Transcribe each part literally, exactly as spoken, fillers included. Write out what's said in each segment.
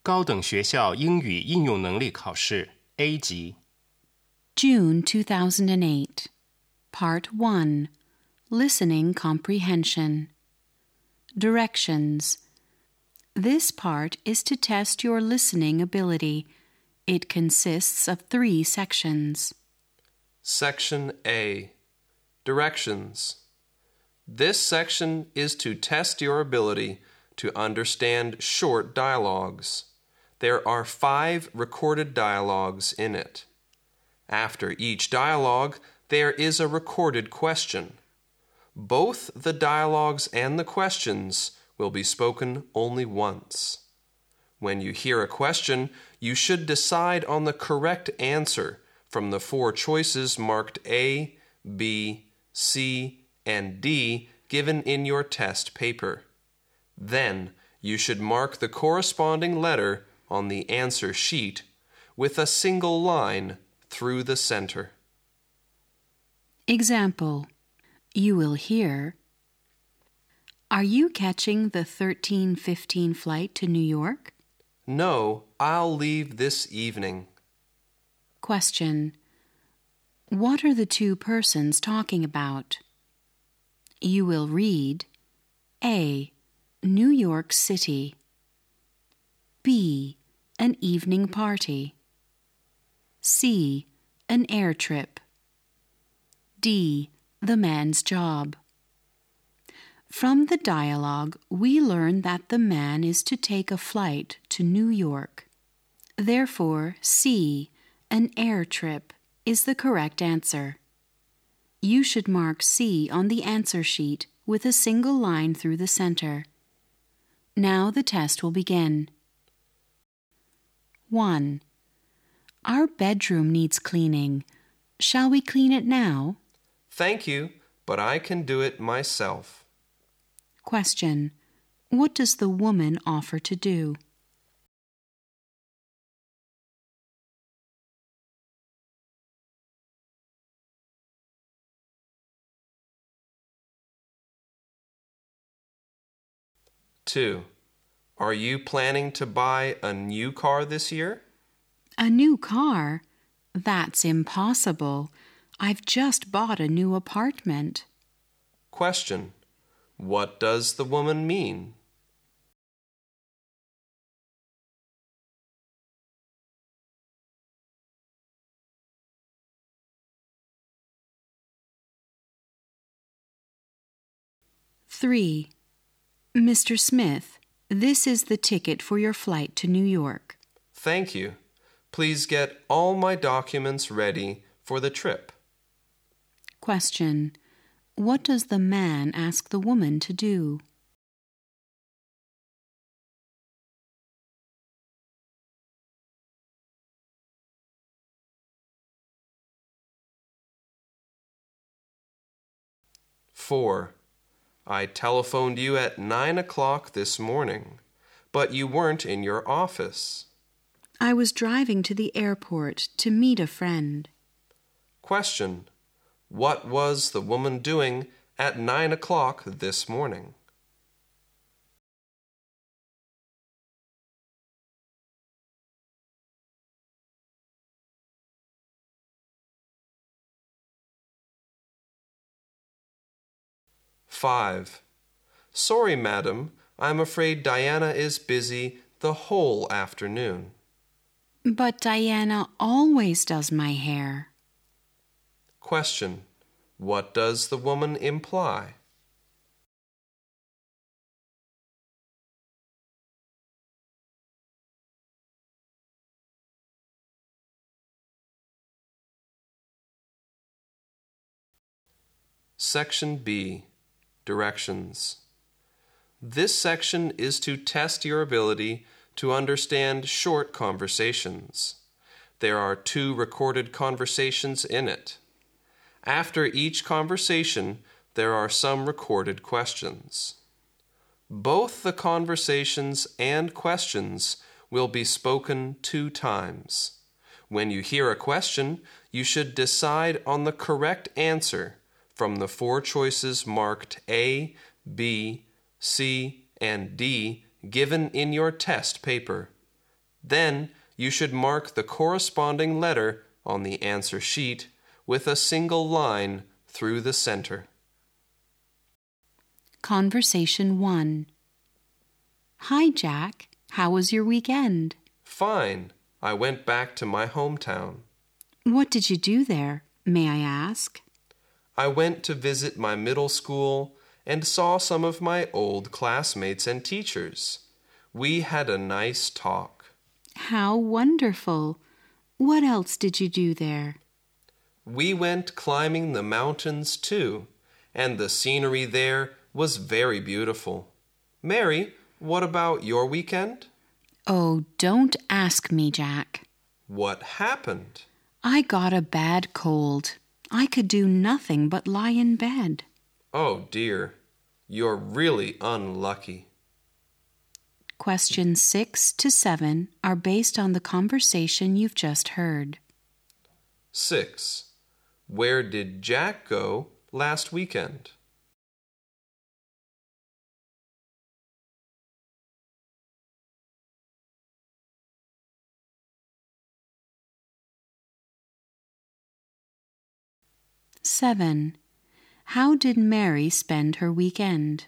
高等学校英语应用能力考试 A 级 June two thousand eight. Part one. Listening Comprehension. Directions. This part is to test your listening ability. It consists of three sections. Section A. Directions. This section is to test your ability to understand short dialogues. There are five recorded dialogues in it. After each dialogue, there is a recorded question. Both the dialogues and the questions will be spoken only once. When you hear a question, you should decide on the correct answer from the four choices marked A, B, C, and D given in your test paper. Then, you should mark the corresponding letter on the answer sheet with a single line through the center. Example. You will hear, "Are you catching the thirteen fifteen flight to New York?" No, I'll leave this evening. Question. What are the two persons talking about? You will read A. New York City, B. An evening party, C. An air trip, D. The man's job. From the dialogue, we learn that the man is to take a flight to New York. Therefore, C. An air trip is the correct answer. You should mark C on the answer sheet with a single line through the center. Now the test will begin. one. Our bedroom needs cleaning. Shall we clean it now? Thank you, but I can do it myself. Question. What does the woman offer to do? two. Are you planning to buy a new car this year? A new car? That's impossible. I've just bought a new apartment. Question. What does the woman mean? three. Mister Smith, this is the ticket for your flight to New York. Thank you. Please get all my documents ready for the trip. Question. What does the man ask the woman to do? four. I telephoned you at nine o'clock this morning, but you weren't in your office. I was driving to the airport to meet a friend. Question. What was the woman doing at nine o'clock this morning? five. Sorry, madam, I'm afraid Diana is busy the whole afternoon. But Diana always does my hair. Question. What does the woman imply? Section B. Directions. This section is to test your ability to understand short conversations. There are two recorded conversations in it. After each conversation, there are some recorded questions. Both the conversations and questions will be spoken two times. When you hear a question, you should decide on the correct answer from the four choices marked A, B, C, and D given in your test paper. Then you should mark the corresponding letter on the answer sheet with a single line through the center. Conversation one. Hi, Jack. How was your weekend? Fine. I went back to my hometown. What did you do there, may I ask? I went to visit my middle school and saw some of my old classmates and teachers. We had a nice talk. How wonderful. What else did you do there? We went climbing the mountains too, and the scenery there was very beautiful. Mary, what about your weekend? Oh, don't ask me, Jack. What happened? I got a bad cold. I could do nothing but lie in bed. Oh dear, you're really unlucky. Questions six to seven are based on the conversation you've just heard. Six. Where did Jack go last weekend? Seven. How did Mary spend her weekend?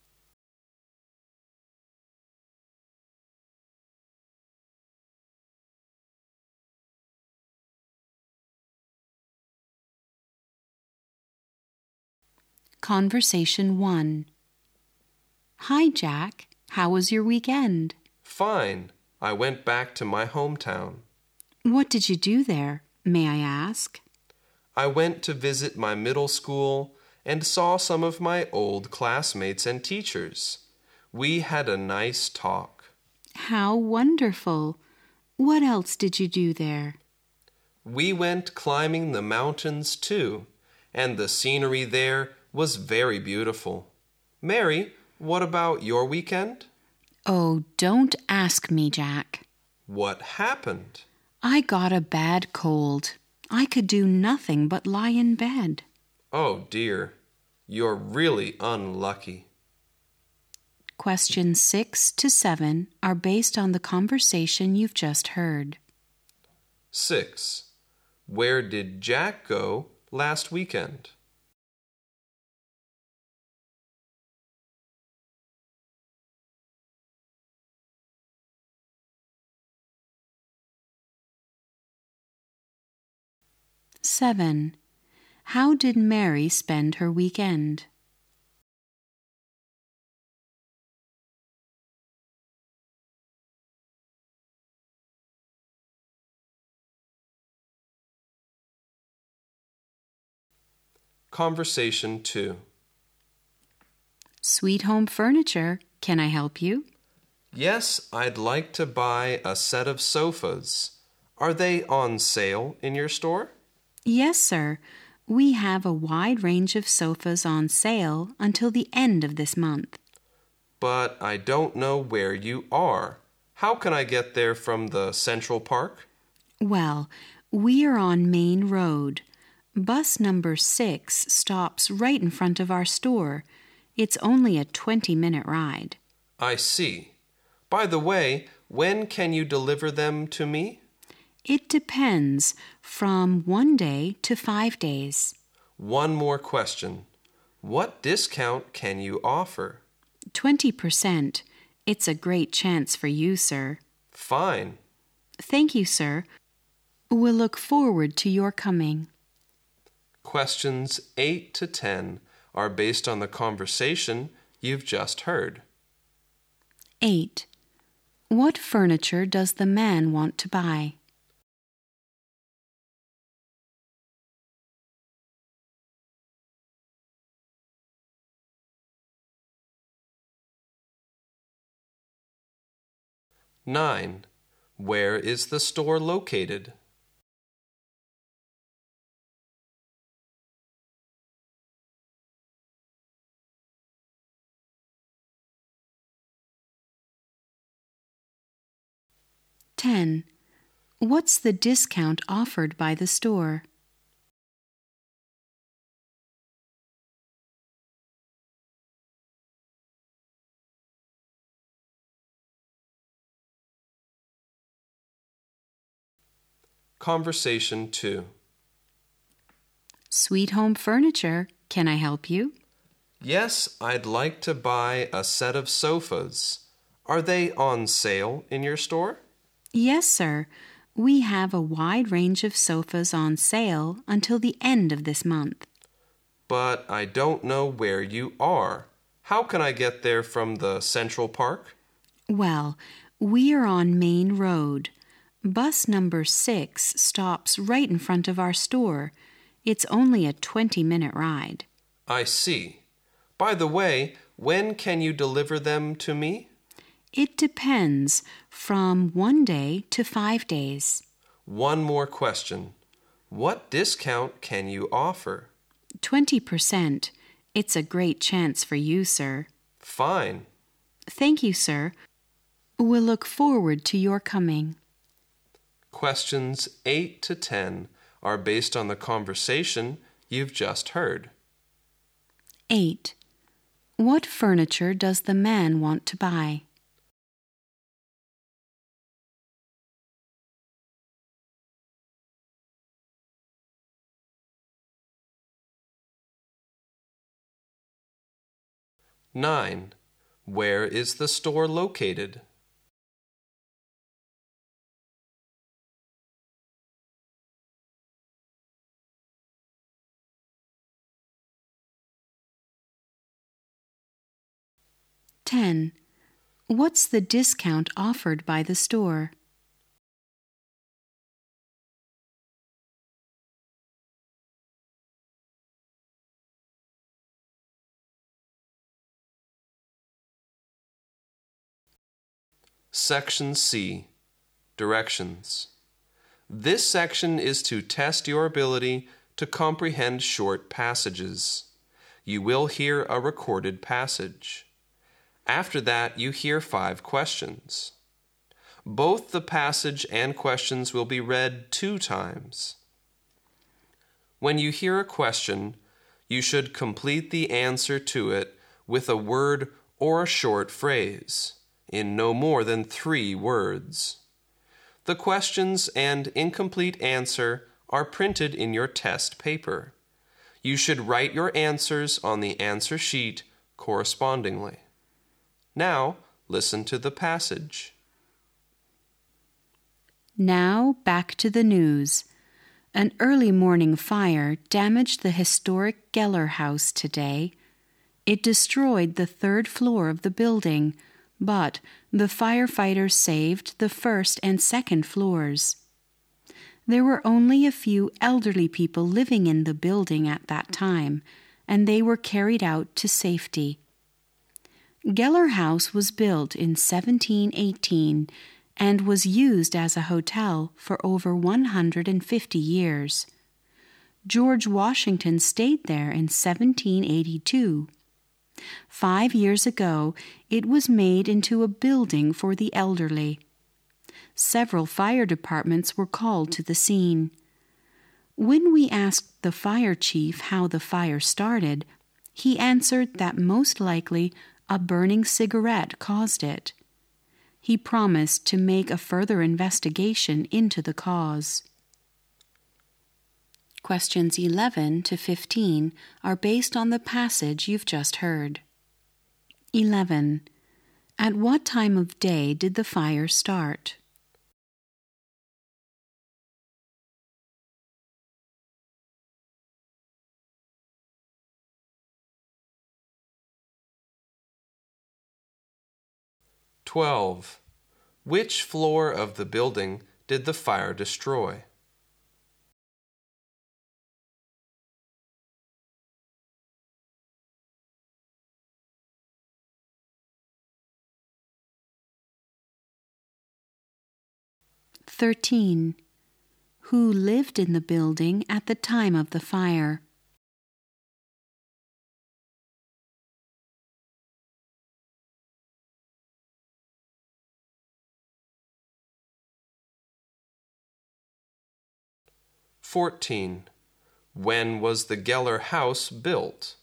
Conversation one. Hi, Jack. How was your weekend? Fine. I went back to my hometown. What did you do there, may I ask? I went to visit my middle school and saw some of my old classmates and teachers. We had a nice talk. How wonderful. What else did you do there? We went climbing the mountains too, and the scenery there was very beautiful. Mary, what about your weekend? Oh, don't ask me, Jack. What happened? I got a bad cold. I could do nothing but lie in bed. Oh dear, you're really unlucky. Questions six to seven are based on the conversation you've just heard. Six. Where did Jack go last weekend? Seven. How did Mary spend her weekend? Conversation two. Sweet Home Furniture, can I help you? Yes, I'd like to buy a set of sofas. Are they on sale in your store? Yes, sir. We have a wide range of sofas on sale until the end of this month. But I don't know where you are. How can I get there from the Central Park? Well, we are on Main Road. Bus number six stops right in front of our store. It's only a twenty-minute ride. I see. By the way, when can you deliver them to me? It depends, from one day to five days. One more question. What discount can you offer? Twenty percent. It's a great chance for you, sir. Fine. Thank you, sir. We'll look forward to your coming. Questions eight to ten are based on the conversation you've just heard. Eight. What furniture does the man want to buy? Nine. Where is the store located? Ten. What's the discount offered by the store? Conversation two. Sweet Home Furniture, can I help you? Yes, I'd like to buy a set of sofas. Are they on sale in your store? Yes, sir. We have a wide range of sofas on sale until the end of this month. But I don't know where you are. How can I get there from the Central Park? Well, we are on Main Road. Bus number six stops right in front of our store. It's only a twenty-minute ride. I see. By the way, when can you deliver them to me? It depends, from one day to five days. One more question. What discount can you offer? Twenty percent. It's a great chance for you, sir. Fine. Thank you, sir. We'll look forward to your coming. Questions eight to ten are based on the conversation you've just heard. eight. What furniture does the man want to buy? nine. Where is the store located? ten. What's the discount offered by the store? Section C. Directions. This section is to test your ability to comprehend short passages. You will hear a recorded passage. After that, you hear five questions. Both the passage and questions will be read two times. When you hear a question, you should complete the answer to it with a word or a short phrase, in no more than three words. The questions and incomplete answer are printed in your test paper. You should write your answers on the answer sheet correspondingly. Now, listen to the passage. Now, back to the news. An early morning fire damaged the historic Geller House today. It destroyed the third floor of the building, but the firefighters saved the first and second floors. There were only a few elderly people living in the building at that time, and they were carried out to safety. Geller House was built in seventeen eighteen and was used as a hotel for over one hundred fifty years. George Washington stayed there in seventeen eighty-two. Five years ago, it was made into a building for the elderly. Several fire departments were called to the scene. When we asked the fire chief how the fire started, he answered that most likely a burning cigarette caused it. He promised to make a further investigation into the cause. Questions eleven to fifteen are based on the passage you've just heard. eleven. At what time of day did the fire start? twelve. Which floor of the building did the fire destroy? thirteen. Who lived in the building at the time of the fire? fourteen. When was the Geller House built?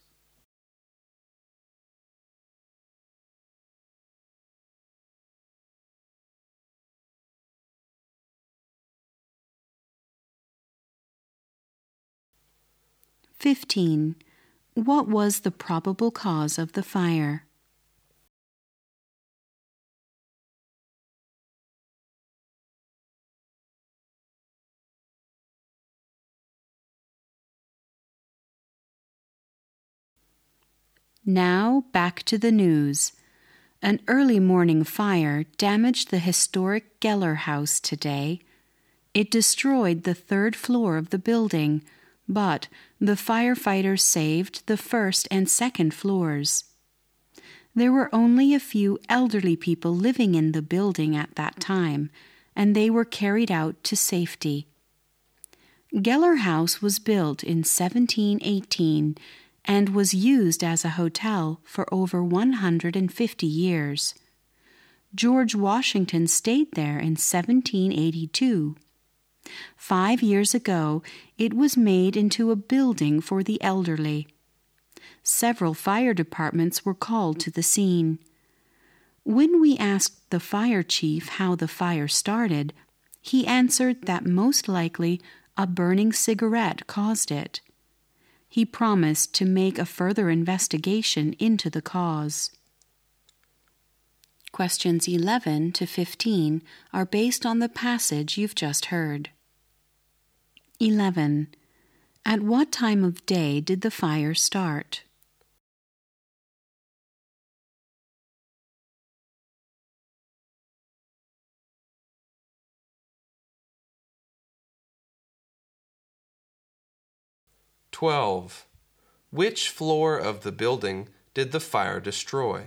fifteen. What was the probable cause of the fire? Now back to the news. An early morning fire damaged the historic Geller House today. It destroyed the third floor of the building, but the firefighters saved the first and second floors. There were only a few elderly people living in the building at that time, and they were carried out to safety. Geller House was built in seventeen eighteen and was used as a hotel for over one hundred fifty years. George Washington stayed there in seventeen eighty-two. Five years ago, it was made into a building for the elderly. Several fire departments were called to the scene. When we asked the fire chief how the fire started, he answered that most likely a burning cigarette caused it. He promised to make a further investigation into the cause. Questions eleven to fifteen are based on the passage you've just heard. eleven. At what time of day did the fire start? twelve. Which floor of the building did the fire destroy?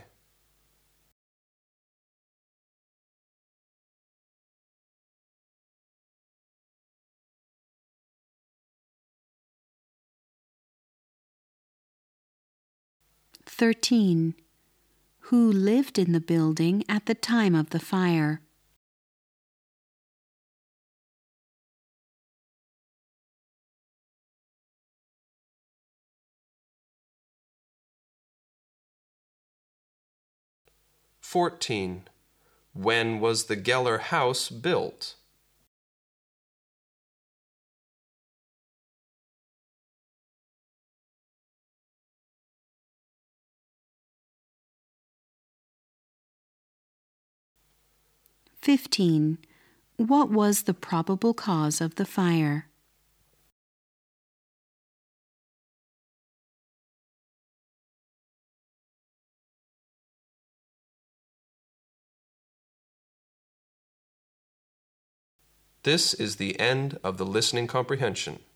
thirteen. Who lived in the building at the time of the fire? fourteen. When was the Geller House built? fifteen. What was the probable cause of the fire? This is the end of the listening comprehension.